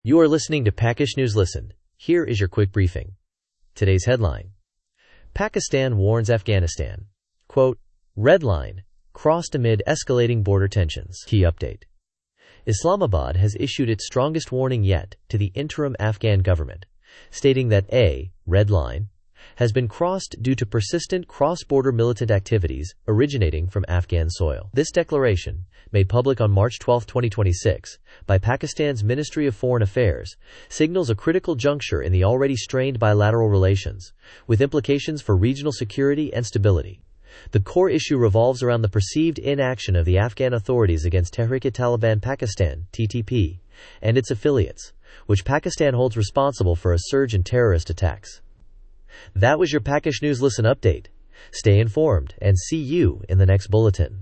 You are listening to Pakish News Listen. Here is your quick briefing. Today's headline. Pakistan warns Afghanistan. Quote, red line, crossed amid escalating border tensions. Key update. Islamabad has issued its strongest warning yet to the interim Afghan government, stating that a red line has been crossed due to persistent cross-border militant activities originating from Afghan soil. This declaration, made public on March 12, 2026, by Pakistan's Ministry of Foreign Affairs, signals a critical juncture in the already strained bilateral relations, with implications for regional security and stability. The core issue revolves around the perceived inaction of the Afghan authorities against Tehrik-e-Taliban Pakistan (TTP) and its affiliates, which Pakistan holds responsible for a surge in terrorist attacks. That was your Pakish News Listen update. Stay informed and see you in the next bulletin.